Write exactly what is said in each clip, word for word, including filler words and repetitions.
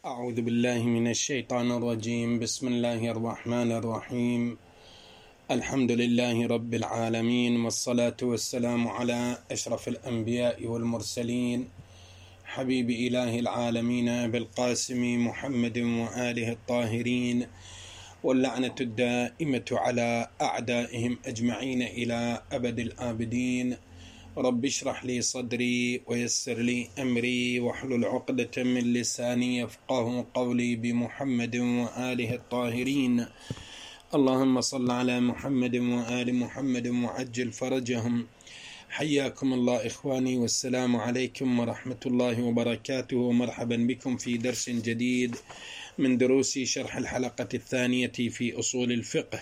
أعوذ بالله من الشيطان الرجيم. بسم الله الرحمن الرحيم. الحمد لله رب العالمين، والصلاة والسلام على أشرف الأنبياء والمرسلين، حبيب إله العالمين بالقاسم محمد وآله الطاهرين، واللعنة الدائمة على أعدائهم أجمعين إلى أبد الآبدين. رب اشرح لي صدري ويسر لي أمري واحلل عقدة من لساني يفقه قولي بمحمد وآله الطاهرين. اللهم صل على محمد وآل محمد وعجل فرجهم. حياكم الله إخواني، والسلام عليكم ورحمة الله وبركاته، ومرحبا بكم في درس جديد من دروس شرح الحلقة الثانية في أصول الفقه.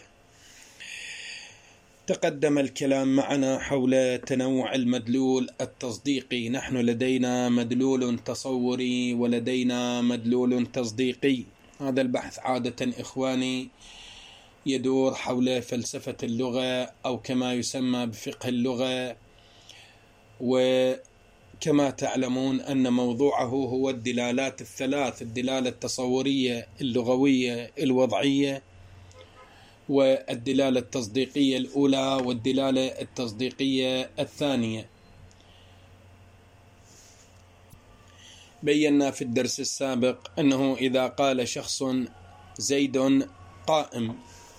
تقدم الكلام معنا حول تنوع المدلول التصديقي. نحن لدينا مدلول تصوري ولدينا مدلول تصديقي. هذا البحث عادة إخواني يدور حول فلسفة اللغة، أو كما يسمى بفقه اللغة، وكما تعلمون أن موضوعه هو الدلالات الثلاث: الدلالة التصورية، اللغوية، الوضعية، والدلالة التصديقية الأولى والدلالة التصديقية الثانية. بينا في الدرس السابق أنه إذا قال شخص زيد قائم،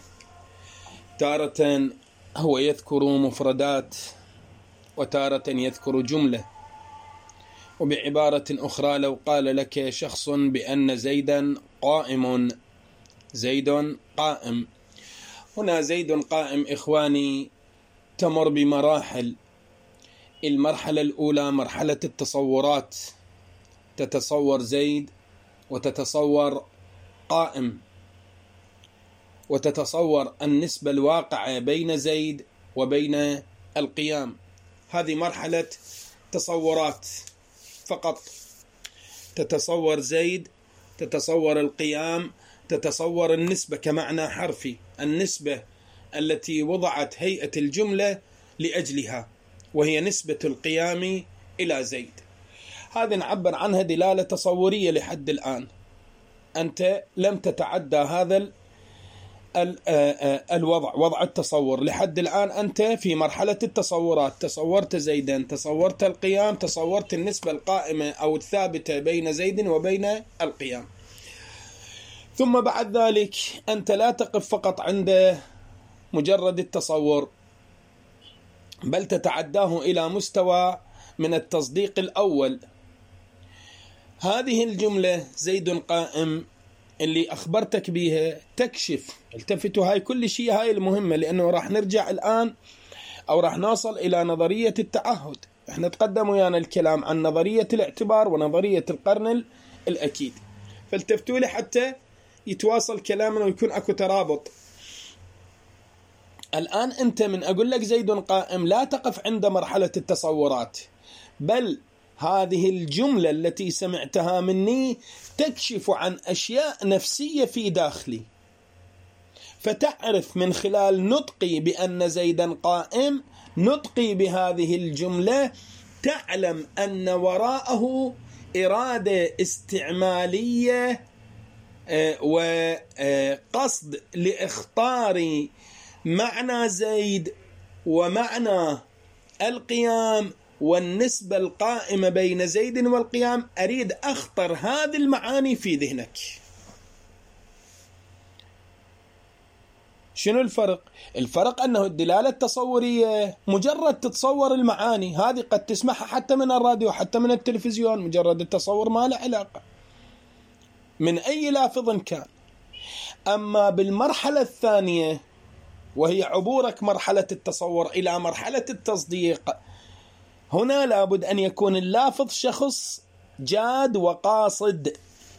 تارة هو يذكر مفردات وتارة يذكر جملة. وبعبارة أخرى، لو قال لك شخص بأن زيدا قائم، زيد قائم، هنا زيد قائم إخواني تمر بمراحل. المرحلة الأولى مرحلة التصورات، تتصور زيد وتتصور قائم، وتتصور النسبة الواقعة بين زيد وبين القيام. هذه مرحلة تصورات فقط، تتصور زيد، تتصور القيام، تتصور النسبة كمعنى حرفي، النسبة التي وضعت هيئة الجملة لأجلها، وهي نسبة القيام إلى زيد. هذا نعبر عنها دلالة تصورية لحد الآن. أنت لم تتعدى هذا الوضع، وضع التصور. لحد الآن أنت في مرحلة التصورات، تصورت زيدا، تصورت القيام، تصورت النسبة القائمة أو الثابتة بين زيد وبين القيام. ثم بعد ذلك أنت لا تقف فقط عند مجرد التصور، بل تتعداه إلى مستوى من التصديق الأول. هذه الجملة زيد قائم اللي أخبرتك بها تكشف، التفتوا هاي كل شيء، هاي المهمة، لأنه راح نرجع الآن أو راح نصل إلى نظرية التعهد. احنا تقدم ويانا الكلام عن نظرية الاعتبار ونظرية القرن الأكيد، فالتفتوا لي حتى يتواصل كلامنا ويكون أكو ترابط. الآن أنت من أقول لك زيد قائم لا تقف عند مرحلة التصورات، بل هذه الجملة التي سمعتها مني تكشف عن أشياء نفسية في داخلي، فتعرف من خلال نطقي بأن زيدا قائم، نطقي بهذه الجملة، تعلم أن وراءه إرادة استعمالية وقصد لإخطار معنى زيد ومعنى القيام والنسبة القائمة بين زيد والقيام. أريد أخطر هذه المعاني في ذهنك. شنو الفرق؟ الفرق أنه الدلالة التصورية مجرد تتصور المعاني، هذه قد تسمعها حتى من الراديو حتى من التلفزيون، مجرد التصور ما له علاقة من أي لافظ كان. أما بالمرحلة الثانية، وهي عبورك مرحلة التصور إلى مرحلة التصديق، هنا لابد أن يكون اللافظ شخص جاد وقاصد،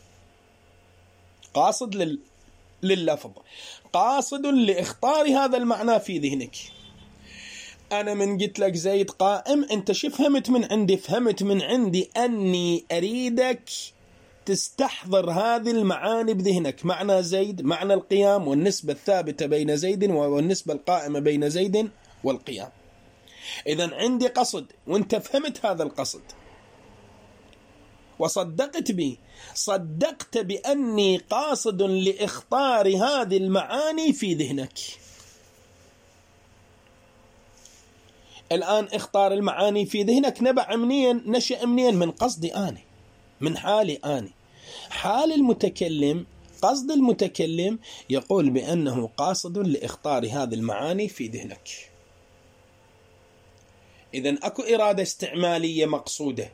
قاصد لل... لللفظ، قاصد لإخطار هذا المعنى في ذهنك. أنا من قلت لك زيد قائم، أنت شو فهمت من عندي؟ فهمت من عندي أني أريدك تستحضر هذه المعاني بذهنك، معنى زيد، معنى القيام، والنسبة الثابتة بين زيد والنسبة القائمة بين زيد والقيام. إذن عندي قصد وانت فهمت هذا القصد. وصدقت بي، صدقت بأني قاصد لإخطار هذه المعاني في ذهنك. الآن اختار المعاني في ذهنك نبع منين؟ نشأ منين؟ من قصدي أنا، من حالي أنا. حال المتكلم، قصد المتكلم يقول بأنه قاصد لإخطار هذه المعاني في ذهنك. إذن أكو إرادة استعمالية مقصودة.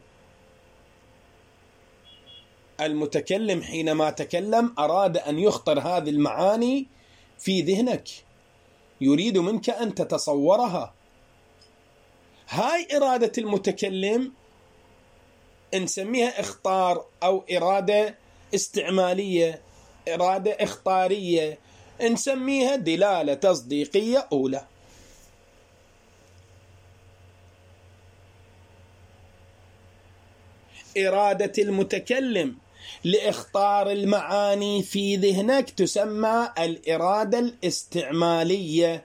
المتكلم حينما تكلم أراد أن يخطر هذه المعاني في ذهنك، يريد منك أن تتصورها. هاي إرادة المتكلم نسميها إخطار أو إرادة استعمالية، إرادة إخطارية، نسميها دلالة تصديقية أولى. إرادة المتكلم لإخطار المعاني في ذهنك تسمى الإرادة الاستعمالية،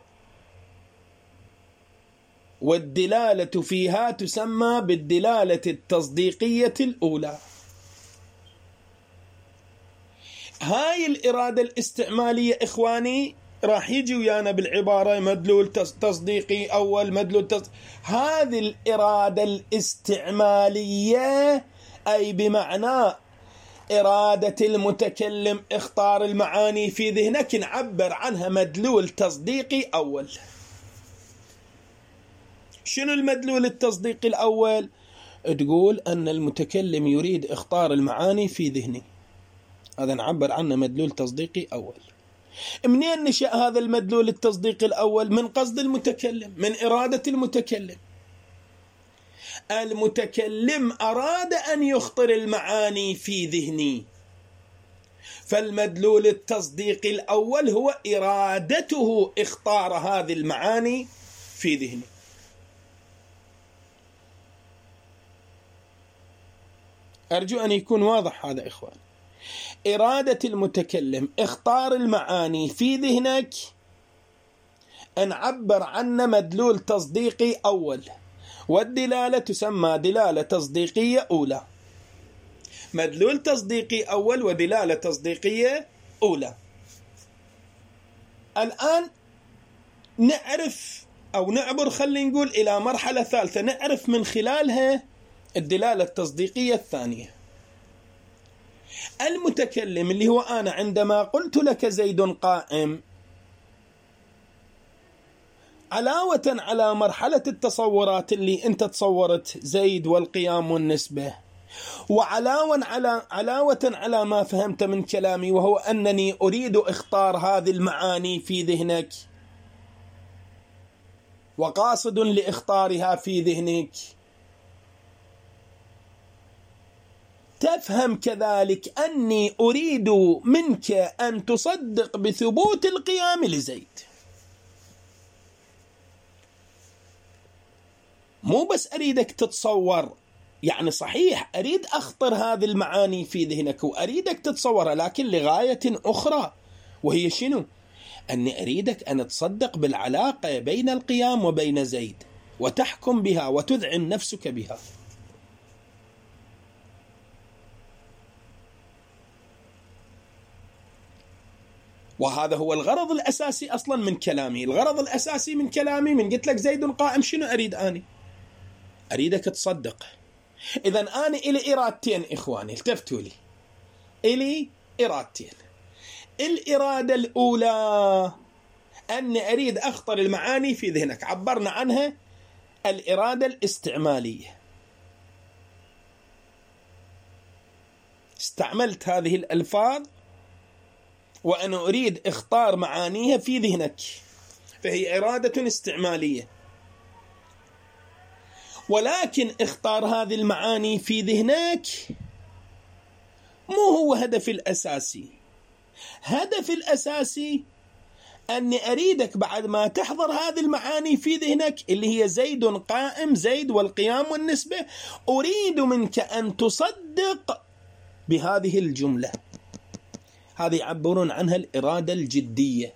والدلالة فيها تسمى بالدلالة التصديقية الأولى. هاي الإرادة الاستعمالية إخواني راح يجي ويانا بالعبارة مدلول تصديقي أول، مدلول تصديقي. هذه الإرادة الاستعمالية أي بمعنى إرادة المتكلم اختار المعاني في ذهنك نعبر عنها مدلول تصديقي أول. شنو المدلول التصديقي الأول؟ تقول أن المتكلم يريد اختار المعاني في ذهني، هذا نعبر عنه مدلول تصديقي أول. منين نشأ هذا المدلول التصديقي الأول؟ من قصد المتكلم، من إرادة المتكلم. المتكلم أراد أن يخطر المعاني في ذهني، فالمدلول التصديقي الأول هو إرادته اختار هذه المعاني في ذهني. أرجو أن يكون واضح هذا إخوان. إرادة المتكلم اختار المعاني في ذهنك نعبر عنه مدلول تصديقي أول، والدلالة تسمى دلالة تصديقية أولى. مدلول تصديقي أول ودلالة تصديقية أولى. الآن نعرف أو نعبر، خلينا نقول إلى مرحلة ثالثة نعرف من خلالها الدلالة التصديقية الثانية. المتكلم اللي هو أنا عندما قلت لك زيد قائم، علاوة على مرحلة التصورات اللي أنت تصورت زيد والقيام والنسبة، وعلاوة على علاوة على ما فهمت من كلامي وهو أنني أريد اختار هذه المعاني في ذهنك وقاصد لإخطارها في ذهنك، تفهم كذلك أني أريد منك أن تصدق بثبوت القيام لزيد. مو بس أريدك تتصور، يعني صحيح أريد أخطر هذه المعاني في ذهنك وأريدك تتصورها، لكن لغاية أخرى، وهي شنو؟ أني أريدك أن تصدق بالعلاقة بين القيام وبين زيد وتحكم بها وتذعن نفسك بها. وهذا هو الغرض الأساسي أصلا من كلامي. الغرض الأساسي من كلامي من قلت لك زيد قائم، شنو أريد أنا؟ أريدك تصدق. إذن أنا إلي إرادتين إخواني، التفتوا لي، إلي إرادتين. الإرادة الأولى أني أريد أخطر المعاني في ذهنك، عبرنا عنها الإرادة الاستعمالية، استعملت هذه الألفاظ وأنا أريد اختار معانيها في ذهنك، فهي إرادة استعمالية. ولكن اختار هذه المعاني في ذهنك مو هو هدف الأساسي. هدف الأساسي أني أريدك بعد ما تحضر هذه المعاني في ذهنك اللي هي زيد قائم، زيد والقيام والنسبة، أريد منك أن تصدق بهذه الجملة. هذه يعبرون عنها الإرادة الجدية.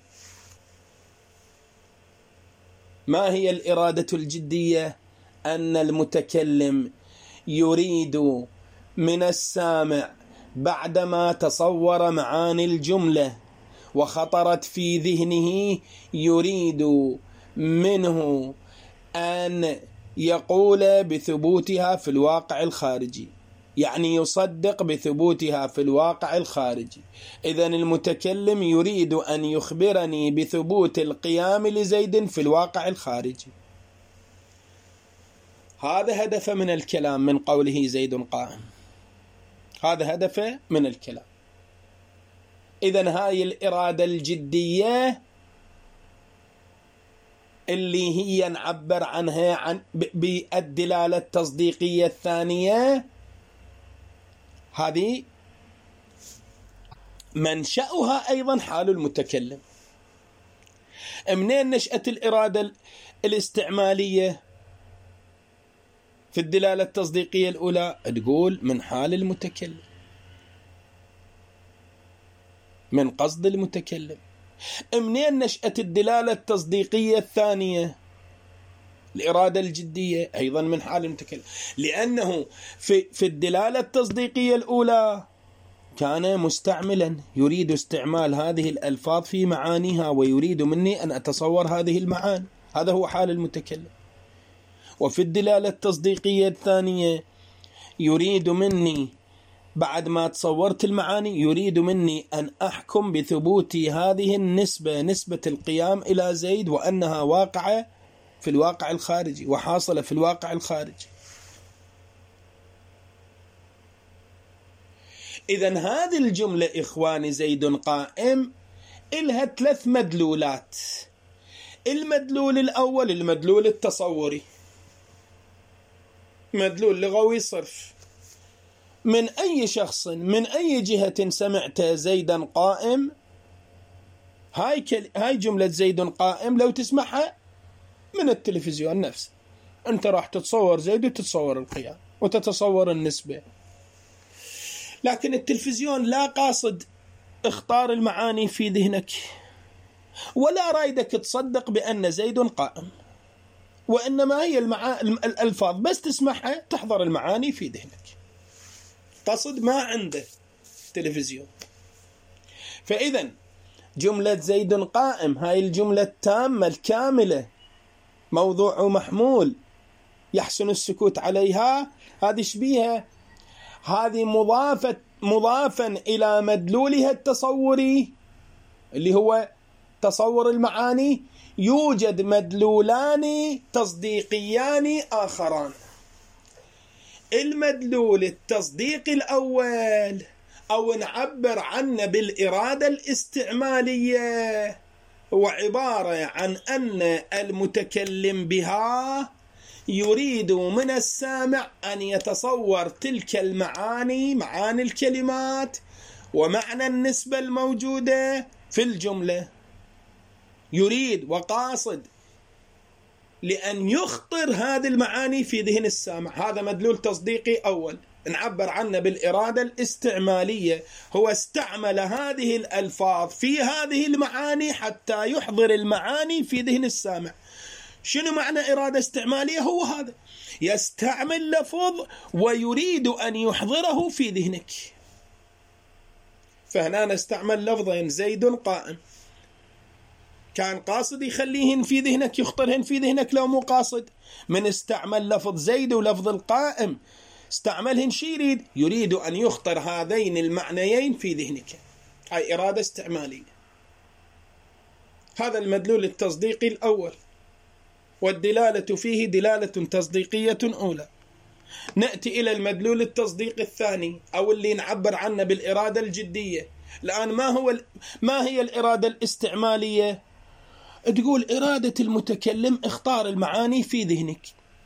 ما هي الإرادة الجدية؟ أن المتكلم يريد من السامع بعدما تصور معاني الجملة وخطرت في ذهنه يريد منه أن يقول بثبوتها في الواقع الخارجي، يعني يصدق بثبوتها في الواقع الخارجي. إذن المتكلم يريد أن يخبرني بثبوت القيام لزيد في الواقع الخارجي. هذا هدف من الكلام من قوله زيد قائم، هذا هدف من الكلام. إذن هاي الإرادة الجدية اللي هي نعبر عنها عن بالدلالة التصديقية الثانية، هذه منشأها أيضا حال المتكلم. منين نشأت الإرادة الاستعمالية في الدلالة التصديقية الأولى؟ تقول من حال المتكلم، من قصد المتكلم. منين نشأت الدلالة التصديقية الثانية الإرادة الجدية؟ أيضا من حال المتكلم، لأنه في, في الدلالة التصديقية الأولى كان مستعملا يريد استعمال هذه الألفاظ في معانيها ويريد مني أن أتصور هذه المعاني، هذا هو حال المتكلم. وفي الدلالة التصديقية الثانية يريد مني بعد ما تصورت المعاني يريد مني أن أحكم بثبوت هذه النسبة، نسبة القيام إلى زيد، وأنها واقعة في الواقع الخارجي وحاصلة في الواقع الخارجي. إذن هذه الجملة إخواني زيد قائم إلها ثلاث مدلولات. المدلول الأول المدلول التصوري، مدلول لغوي صرف. من أي شخص من أي جهة سمعت زيدا قائم، هاي, كل... هاي جملة زيد قائم لو تسمعها من التلفزيون نفسه، أنت راح تتصور زيد وتتصور القيام وتتصور النسبة. لكن التلفزيون لا قاصد اختار المعاني في ذهنك، ولا رايدك تصدق بأن زيد قائم، وإنما هي المعا... الألفاظ بس تسمعها تحضر المعاني في ذهنك، قصد ما عنده تلفزيون. فإذا جملة زيد قائم هاي الجملة التامة الكاملة موضوع محمول يحسن السكوت عليها، هذه شبيهة، هذه مضافة مضافا إلى مدلولها التصوري اللي هو تصور المعاني. يوجد مدلولان تصديقيان آخران. المدلول التصديقي الأول أو نعبر عنه بالإرادة الاستعمالية هو عبارة عن أن المتكلم بها يريد من السامع أن يتصور تلك المعاني، معاني الكلمات ومعنى النسبة الموجودة في الجملة، يريد وقاصد لأن يخطر هذه المعاني في ذهن السامع. هذا مدلول تصديقي أول نعبر عنه بالإرادة الاستعمالية، هو استعمل هذه الألفاظ في هذه المعاني حتى يحضر المعاني في ذهن السامع. شنو معنى إرادة استعمالية؟ هو هذا، يستعمل لفظ ويريد أن يحضره في ذهنك. فهنا نستعمل لفظين زيد قائم، كان قاصد يخليهن في ذهنك يخطرهن في ذهنك لو مو قاصد. من استعمل لفظ زيد ولفظ القائم استعملهن شي يريد؟ يريد أن يخطر هذين المعنيين في ذهنك، هاي إرادة استعمالية. هذا المدلول التصديقي الأول، والدلالة فيه دلالة تصديقية أولى. نأتي إلى المدلول التصديقي الثاني أو اللي نعبر عنه بالإرادة الجدية. الآن ما هو ما هي الإرادة الاستعمالية؟ تقول إرادة المتكلم اختار المعاني في ذهنك،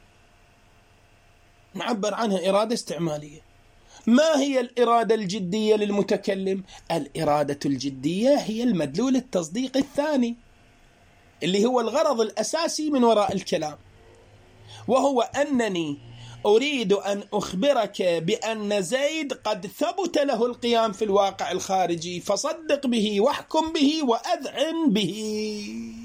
نعبر عنها إرادة استعمالية. ما هي الإرادة الجدية للمتكلم؟ الإرادة الجدية هي المدلول التصديقي الثاني اللي هو الغرض الأساسي من وراء الكلام، وهو أنني أريد أن أخبرك بأن زيد قد ثبت له القيام في الواقع الخارجي، فصدق به واحكم به وأذعن به.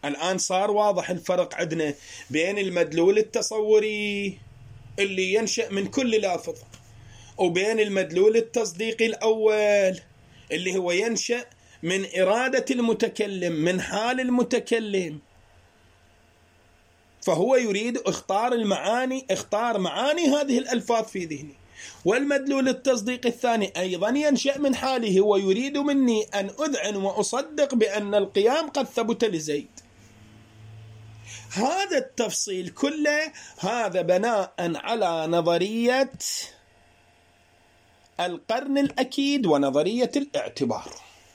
الآن صار واضح الفرق عندنا بين المدلول التصوري اللي ينشأ من كل لافظ وبين المدلول التصديقي الأول اللي هو ينشأ من إرادة المتكلم، من حال المتكلم. فهو يريد اختار المعاني، اختار معاني هذه الألفاظ في ذهني. والمدلول التصديق الثاني أيضا ينشأ من حاله، ويريد مني أن أذعن وأصدق بأن القيام قد ثبت لزيد. هذا التفصيل كله هذا بناء على نظرية القرن الأكيد ونظرية الاعتبار.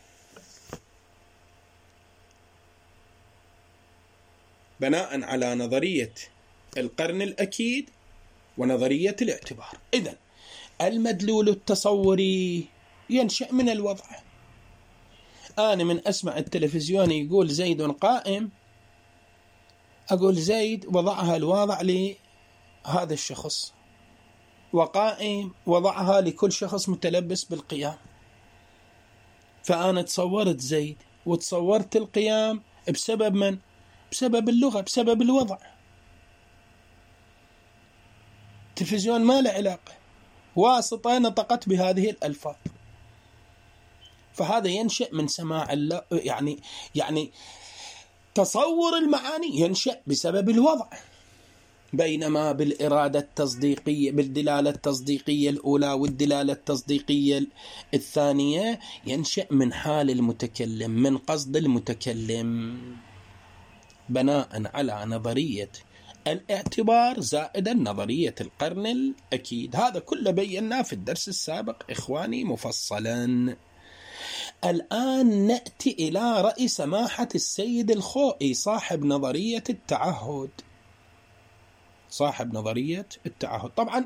بناء على نظرية القرن الأكيد ونظرية الاعتبار. إذن المدلول التصوري ينشأ من الوضع. أنا من أسمع التلفزيون يقول زيد قائم، أقول زيد وضعها الواضع لهذا الشخص، وقائم وضعها لكل شخص متلبس بالقيام. فأنا تصورت زيد وتصورت القيام بسبب من؟ بسبب اللغة، بسبب الوضع. التلفزيون ما له علاقة، واسطة نطقت بهذه الألفاظ. فهذا ينشأ من سماع الله، يعني يعني تصور المعاني ينشأ بسبب الوضع، بينما بالإرادة التصديقية، بالدلالة التصديقية الأولى والدلالة التصديقية الثانية ينشأ من حال المتكلم، من قصد المتكلم، بناء على نظرية الاعتبار زائدا نظرية القرن الأكيد. هذا كله بيناه في الدرس السابق إخواني مفصلا. الآن نأتي إلى رأي سماحة السيد الخوئي صاحب نظرية التعهد. صاحب نظرية التعهد. طبعا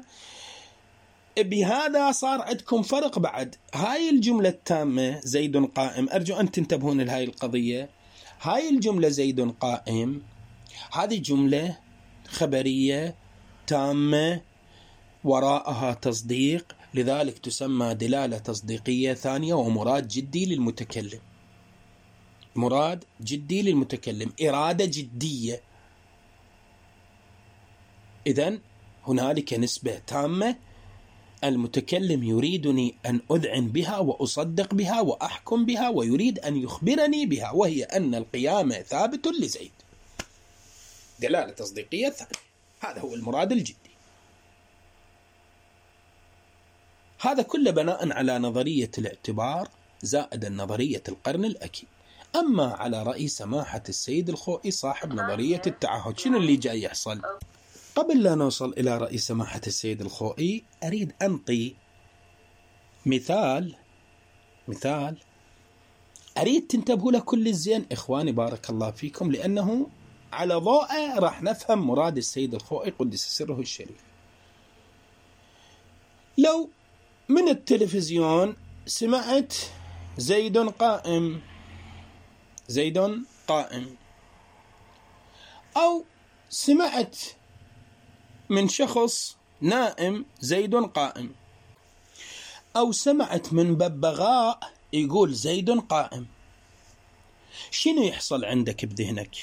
بهذا صار عندكم فرق بعد. هاي الجملة التامة زيد قائم، أرجو أن تنتبهون لهاي القضية. هاي الجملة زيد قائم هذه جملة خبرية تامة وراءها تصديق، لذلك تسمى دلالة تصديقية ثانية، ومراد جدي للمتكلم. مراد جدي للمتكلم، إرادة جدية. إذن هنالك نسبة تامة، المتكلم يريدني أن أذعن بها وأصدق بها وأحكم بها، ويريد أن يخبرني بها، وهي أن القيام ثابت لزيد. دلالة تصديقية ثانية، هذا هو المراد الجدي. هذا كله بناء على نظرية الاعتبار زائد نظرية القرن الأكيد. أما على رأي سماحة السيد الخوئي صاحب نظرية التعهد، شنو اللي جاي يحصل؟ قبل لا نوصل إلى رأي سماحة السيد الخوئي أريد أنطي مثال مثال أريد تنتبهوا له كل الزين إخواني بارك الله فيكم، لأنه على ضوءه راح نفهم مراد السيد الخوئي قدس سره الشريف. لو من التلفزيون سمعت زيد قائم، زيد قائم، أو سمعت من شخص نائم زيد قائم، أو سمعت من ببغاء يقول زيد قائم، شنو يحصل عندك بذهنك؟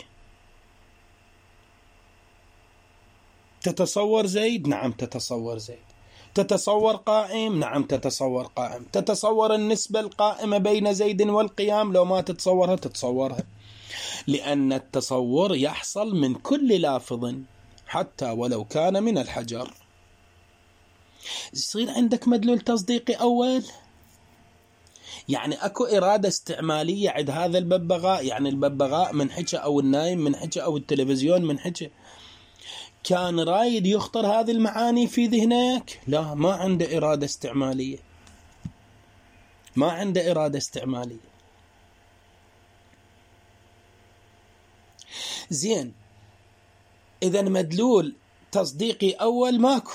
تتصور زيد؟ نعم تتصور زيد. تتصور قائم؟ نعم تتصور قائم. تتصور النسبة القائمة بين زيد والقيام؟ لو ما تتصورها تتصورها، لأن التصور يحصل من كل لافظ حتى ولو كان من الحجر. يصير عندك مدلول تصديقي أول، يعني أكو إرادة استعمالية عند هذا الببغاء، يعني الببغاء من حكى أو النايم من حكى أو التلفزيون من حكى، كان رايد يخطر هذه المعاني في ذهنك؟ لا، ما عنده إرادة استعمالية، ما عنده إرادة استعمالية. زين، إذا مدلول تصديقي أول ماكو،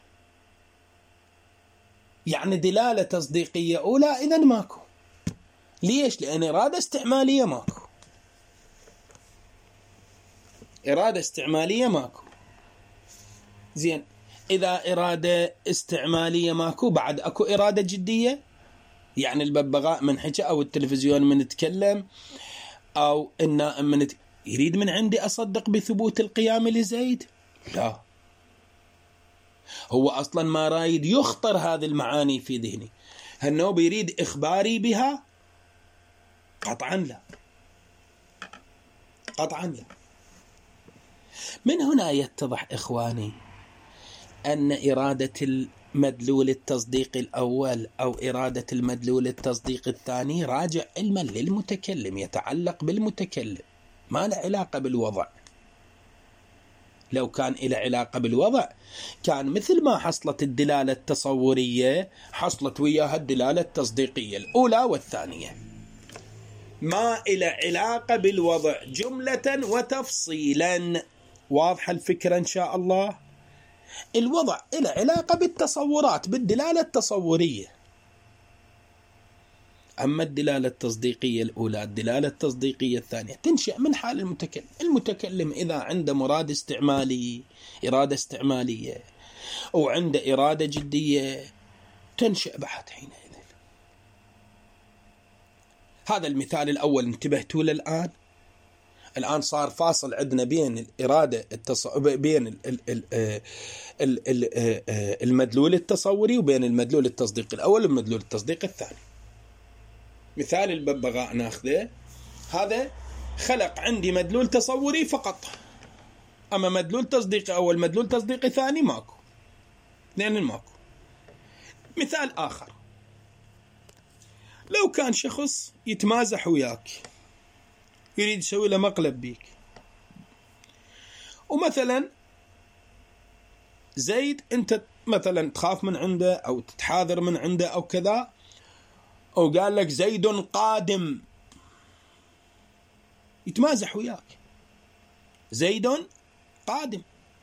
يعني دلالة تصديقية أولى إذا ماكو. ليش؟ لأن إرادة استعمالية ماكو، إرادة استعمالية ماكو. زين، إذا إرادة استعمالية ماكو، بعد أكو إرادة جدية، يعني الببغاء من حكى أو التلفزيون من تكلم أو النائم من ت... يريد من عندي أصدق بثبوت القيام لزيد؟ لا، هو أصلا ما رايد يخطر هذه المعاني في ذهني. هل هو بيريد إخباري بها؟ قطعا لا، قطعا لا. من هنا يتضح إخواني أن إرادة المدلول التصديق الأول أو إرادة المدلول التصديق الثاني راجع علما للمتكلم، يتعلق بالمتكلم، ما له علاقة بالوضع. لو كان له علاقة بالوضع كان مثل ما حصلت الدلالة التصورية حصلت وياها الدلالة التصديقية الأولى والثانية. ما له علاقة بالوضع جملة وتفصيلا. واضحة الفكرة إن شاء الله؟ الوضع له علاقة بالتصورات، بالدلالة التصورية. أما الدلالة التصديقية الأولى الدلالة التصديقية الثانية تنشأ من حال المتكلم. المتكلم إذا عنده مراد استعمالي، إرادة استعمالية، أو عنده إرادة جدية، تنشأ بعد حينئذ. هذا المثال الأول انتبهتوا له الآن؟ الآن صار فاصل عندنا بين الإرادة التص... بين ال... ال... ال... ال... ال... المدلول التصوري وبين المدلول التصديقي الأول والمدلول التصديقي الثاني. مثال الببغاء ناخذه، هذا خلق عندي مدلول تصوري فقط، أما مدلول تصديقي أول مدلول تصديقي ثاني ماكو، لأن ماكو. مثال آخر، لو كان شخص يتمازح وياك، يريد يسوي له مقلب بيك، ومثلا زيد أنت مثلا تخاف من عنده أو تتحاذر من عنده أو كذا، أو قال لك زيد قادم، يتمازح وياك، زيد قادم.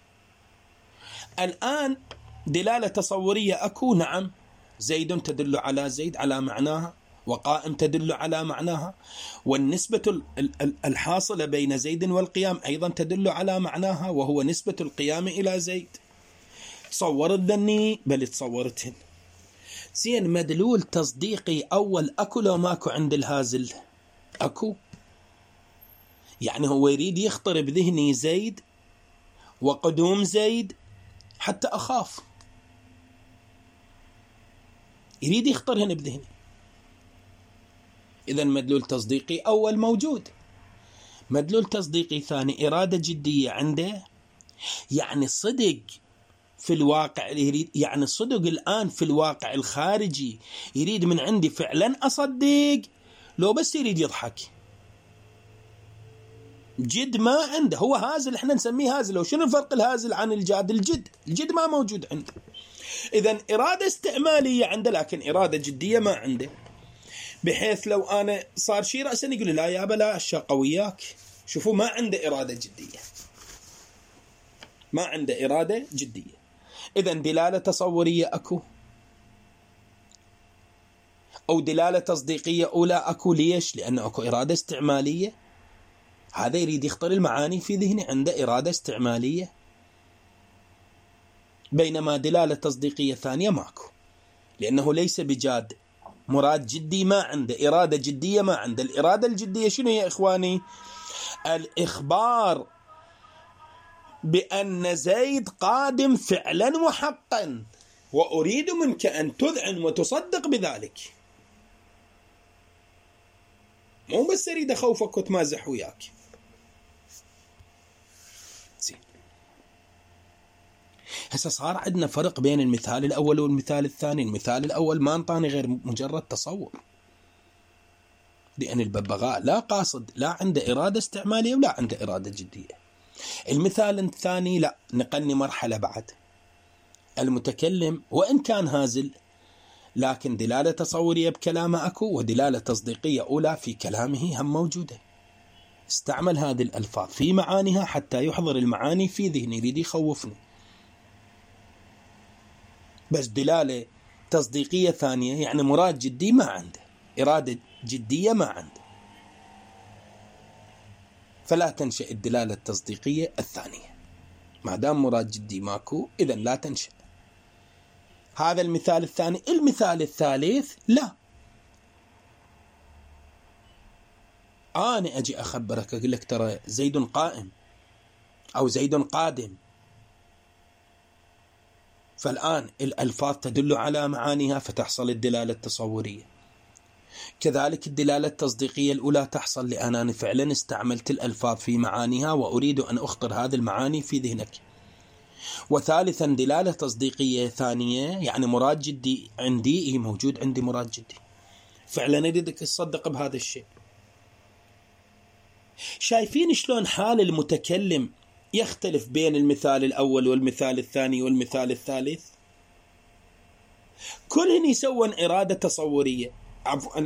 الآن دلالة تصورية أكو، نعم، زيد تدل على زيد على معناها، وقائم تدل على معناها، والنسبة الحاصلة بين زيد والقيام أيضا تدل على معناها، وهو نسبة القيام إلى زيد. تصورت ذني؟ بل تصورتهن. زين، مدلول تصديقي أول أكو لو ماكو عند الهازل؟ أكو. يعني هو يريد يخطر بذهني زيد وقدوم زيد حتى أخاف، يريد يخطرهن بذهني. إذن مدلول تصديقي أول موجود. مدلول تصديقي ثاني إرادة جدية عنده، يعني صدق في الواقع يريد، يعني صدق الآن في الواقع الخارجي يريد من عندي فعلا أصدق، لو بس يريد يضحك. جد ما عنده، هو هازل، احنا نسميه هازل. وشنو الفرق الهازل عن الجاد؟ الجد الجد ما موجود عنده. إذن إرادة استعمالية عنده لكن إرادة جدية ما عنده، بحيث لو أنا صار شيء رأسا يقول لي لا يا بلا الشاقة وياك. شوفوا، ما عنده إرادة جدية، ما عنده إرادة جدية. إذن دلالة تصورية أكو، أو دلالة تصديقية أولى أكو. ليش؟ لأنه أكو إرادة استعمالية. هذا يريد يخطر المعاني في ذهني، عنده إرادة استعمالية، بينما دلالة تصديقية ثانية ماكو، لأنه ليس بجاد، مراد جدي ما عنده، إرادة جدية ما عنده. الإرادة الجدية شنو يا إخواني؟ الإخبار بأن زيد قادم فعلا وحقا، وأريد منك أن تذعن وتصدق بذلك، مو بس أريد أخوفك وتمازح وياك. هسه صار عندنا فرق بين المثال الأول والمثال الثاني. المثال الأول ما انطاني غير مجرد تصور، لأن الببغاء لا قاصد، لا عنده إرادة استعمالية ولا عنده إرادة جدية. المثال الثاني لا، نقلني مرحلة بعد. المتكلم وإن كان هازل لكن دلالة تصورية بكلامه أكو، ودلالة تصديقية أولى في كلامه هم موجودة. استعمل هذه الألفاظ في معانيها حتى يحضر المعاني في ذهني، يريد يخوفني. بس دلالة تصديقية ثانية يعني مراد جدي ما عنده، إرادة جدية ما عنده، فلا تنشأ الدلالة التصديقية الثانية. ما دام مراد جدي ماكو إذن لا تنشأ. هذا المثال الثاني. المثال الثالث لا، أنا أجي أخبرك أقول لك ترى زيد قائم أو زيد قادم، فالآن الألفاظ تدل على معانيها فتحصل الدلالة التصورية. كذلك الدلالة التصديقية الأولى تحصل لأن أنا فعلا استعملت الألفاظ في معانيها وأريد أن أخطر هذه المعاني في ذهنك. وثالثا دلالة تصديقية ثانية، يعني مراد جدي عندي، إيه موجود عندي مراد جدي، فعلا أريدك تصدق بهذا الشيء. شايفين شلون حال المتكلم يختلف بين المثال الأول والمثال الثاني والمثال الثالث؟ كلهن يسوون إرادة تصورية، عفوا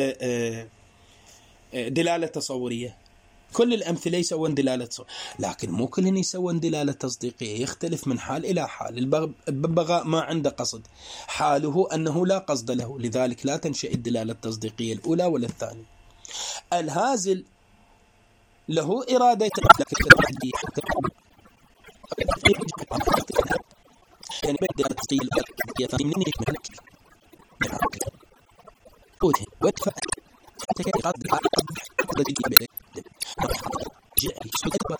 دلالة تصورية، كل الأمثلة يسوون دلالة تصورية، لكن مو كلهن يسوون دلالة تصديقية، يختلف من حال إلى حال. الببغاء ما عنده قصد، حاله أنه لا قصد له، لذلك لا تنشئ الدلالة التصديقية الأولى ولا الثانية. الهازل له إرادة يعني بدل التصديقية الثانية من يكمل أوته وادفع تكاد قد قد تجي جاء سكبر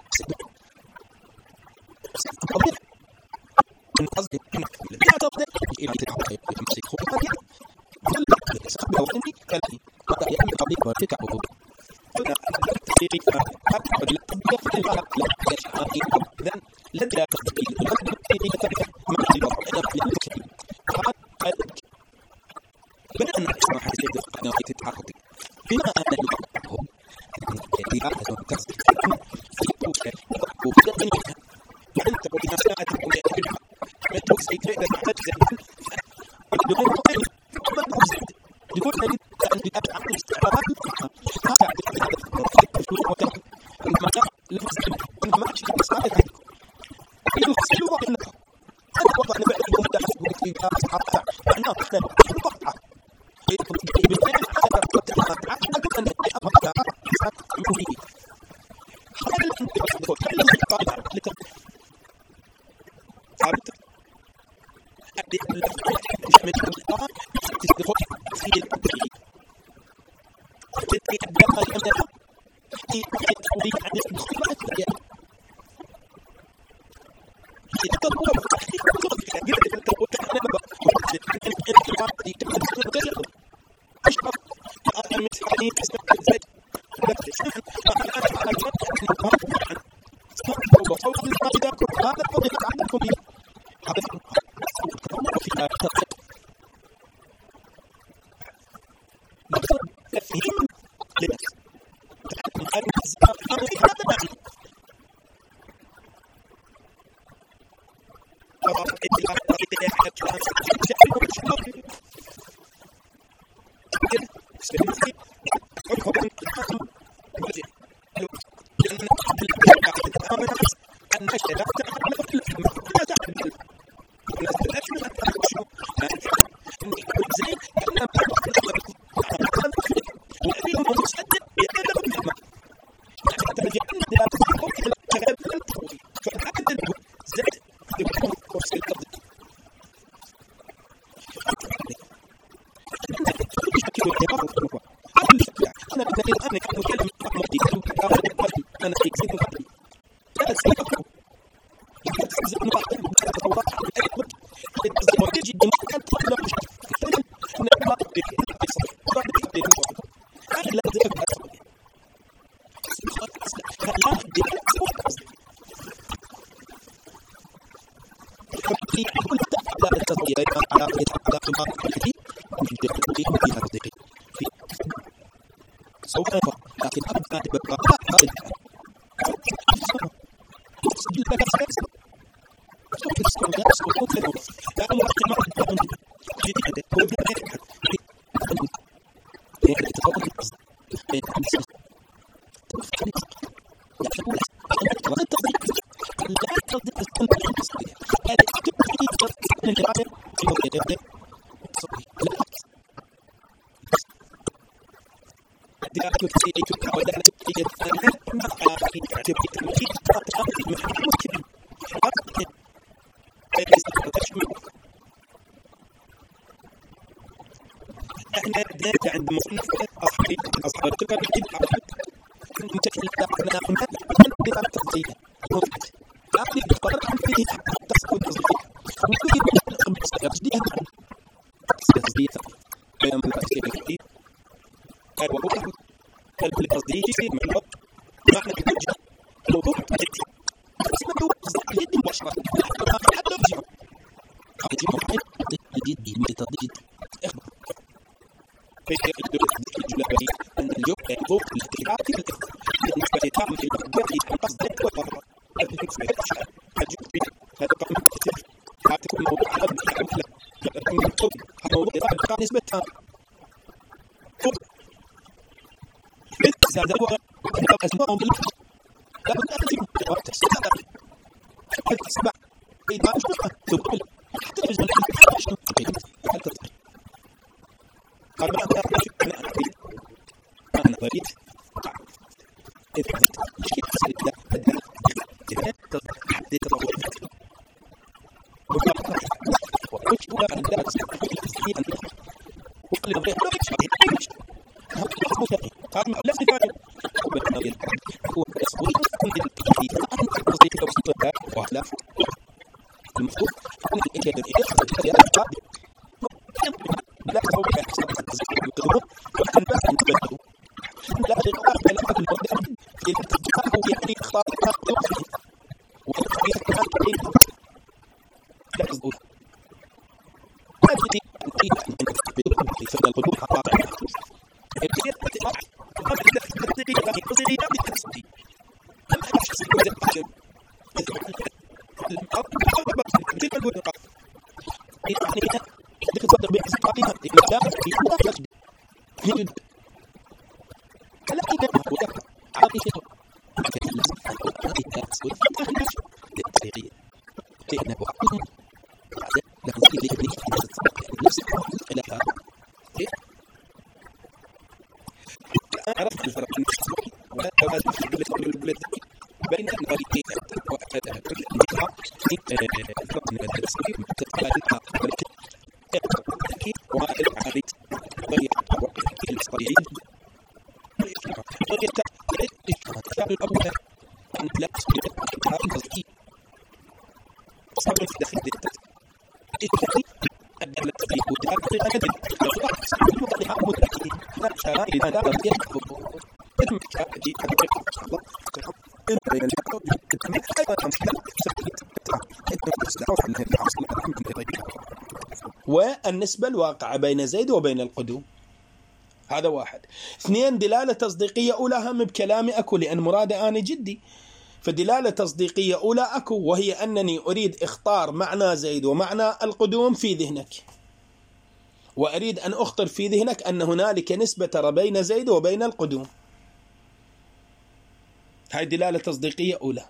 سكبر من قصد لا تقدر إلى تحقق تمسك خطأ كل سكبر وقتي كلامي قد يعني قبل وارتكابه إذن لدى بدأنا نسمع حديث قناة التحقق بما أن لهم دلالة تصديق في توسع وبدأنا وأنت بما ساعة من توسع إذا تحتاج لغير يقول لك أن تتابع عن الاستعراض احنا بداية عند مصنف اصحاب اصحاب التقى نسبتها عرفت الفرق بين والنسبة الواقعة بين زيد وبين القدوم. هذا واحد. اثنين، دلالة تصديقية أولى هم بكلامي أكو، لأن مراد أنا جدي، فدلالة تصديقية أولى أكو، وهي أنني أريد إخطار معنى زيد ومعنى القدوم في ذهنك، وأريد أن أخطر في ذهنك أن هنالك نسبة ترى بين زيد وبين القدوم. هاي دلالة تصديقية أولى.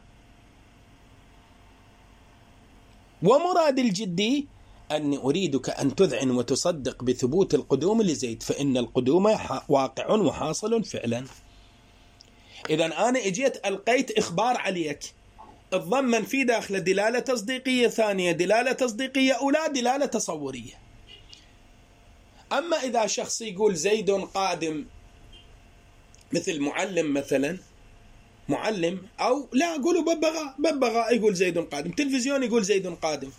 ومراد الجدي أني أريدك أن تذعن وتصدق بثبوت القدوم لزيد، فإن القدوم واقع وحاصل فعلا. إذن أنا إجيت ألقيت إخبار عليك تضمن في داخل دلالة تصديقية ثانية، دلالة تصديقية أولى، دلالة تصورية. أما إذا شخص يقول زيد قادم، مثل معلم مثلا، معلم، أو لا أقوله ببغاء، ببغاء يقول زيد قادم، تلفزيون يقول زيد قادم،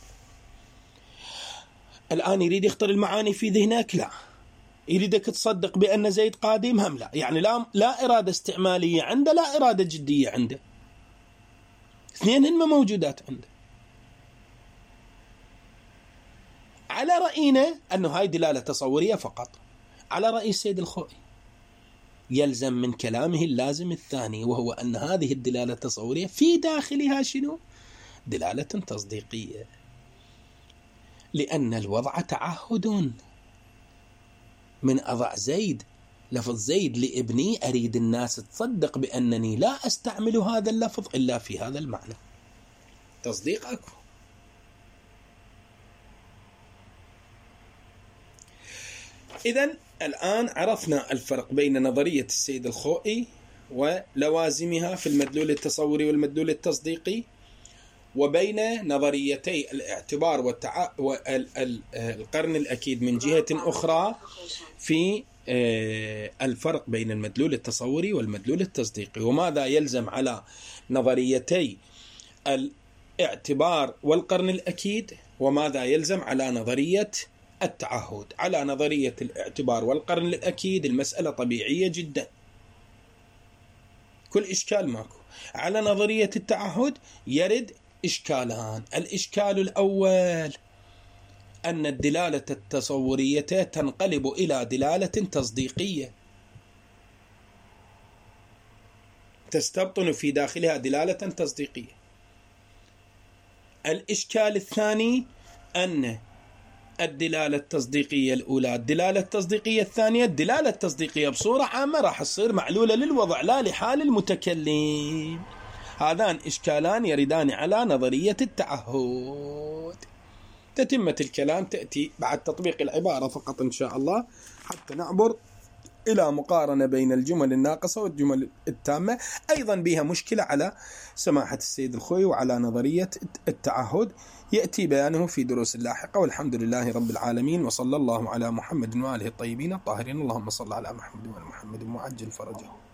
الآن يريد يختار المعاني في ذهنك؟ لا. يريدك تصدق بأن زيد قادم؟ هم لا. يعني لا, لا إرادة استعمالية عنده، لا إرادة جدية عنده، اثنين هما موجودات عنده. على رأينا أنه هاي دلالة تصورية فقط. على رأي السيد الخوئي يلزم من كلامه اللازم الثاني، وهو أن هذه الدلالة التصورية في داخلها شنو؟ دلالة تصديقية، لأن الوضع تعهد. من أضع زيد لفظ زيد لابني أريد الناس تصدق بأنني لا أستعمل هذا اللفظ إلا في هذا المعنى. تصديق أكو. إذن الآن عرفنا الفرق بين نظرية السيد الخوئي ولوازمها في المدلول التصوري والمدلول التصديقي، وبين نظريتي الاعتبار والتع... والقرن الأكيد من جهة أخرى في الفرق بين المدلول التصوري والمدلول التصديقي، وماذا يلزم على نظريتي الاعتبار والقرن الأكيد، وماذا يلزم على نظرية التعهد. على نظرية الاعتبار والقرن الأكيد المسألة طبيعية جدا، كل إشكال ماكو. على نظرية التعهد يرد إشكالان. الإشكال الأول أن الدلالة التصورية تنقلب إلى دلالة تصديقية تستبطن في داخلها دلالة تصديقية. الإشكال الثاني أن الدلالة التصديقية الأولى الدلالة التصديقية الثانية الدلالة التصديقية بصورة عامة راح تصير معلولة للوضع لا لحال المتكلم. هذان إشكالان يردان على نظرية التعهد. تتمة الكلام تأتي بعد تطبيق العبارة فقط إن شاء الله، حتى نعبر إلى مقارنة بين الجمل الناقصة والجمل التامة. أيضا بها مشكلة على سماحة السيد الخوي وعلى نظرية التعهد، يأتي بيانه في دروس لاحقة. والحمد لله رب العالمين، وصلى الله على محمد وآله الطيبين الطاهرين. اللهم صل على محمد وآل محمد وعجل فرجه.